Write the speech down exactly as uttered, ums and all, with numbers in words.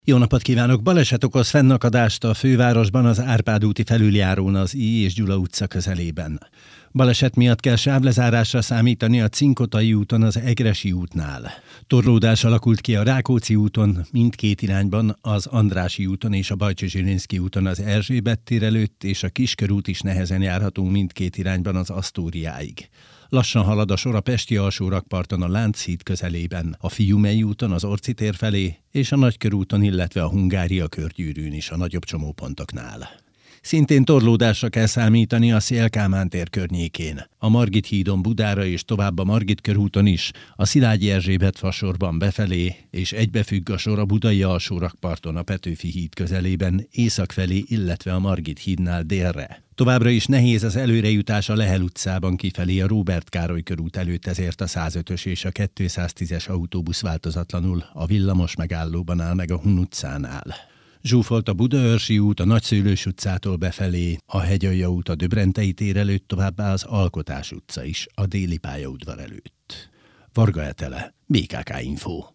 Jó napot kívánok! Baleset okoz fennakadást a fővárosban az Árpád úti felüljárón az I. és Gyula utca közelében. Baleset miatt kell sávlezárásra számítani a Cinkotai úton az Egressy útnál. Torlódás alakult ki a Rákóczi úton mindkét irányban, az Andrássy úton és a Bajcsy-Zsilinszky úton az Erzsébet tér előtt, és a Kiskörút is nehezen járható mindkét irányban az Asztóriáig. Lassan halad a sor a pesti alsórakparton a Lánchíd közelében, a Fiumei úton az Orci tér felé, és a Nagykörúton, illetve a Hungária körgyűrűn is a nagyobb csomópontoknál. Szintén torlódásra kell számítani a Széll-Kálmán tér környékén, a Margit hídon Budára és tovább a Margit körúton is, a Szilágyi Erzsébet fasorban befelé, és egybefügg a sor a budai alsórakparton a Petőfi híd közelében, észak felé, illetve a Margit hídnál délre. Továbbra is nehéz az előrejutás a Lehel utcában kifelé a Róbert Károly körút előtt, ezért a százötös és a kétszáztízes autóbusz változatlanul a villamos megállóban áll meg a Hun utcánál. Zsúfolt a Budaörsi út a Nagyszőlős utcától befelé, a Hegyalja út a Döbrentei tér előtt, továbbá az Alkotás utca is a Déli pályaudvar előtt. Varga Etele, bé ká ká Info.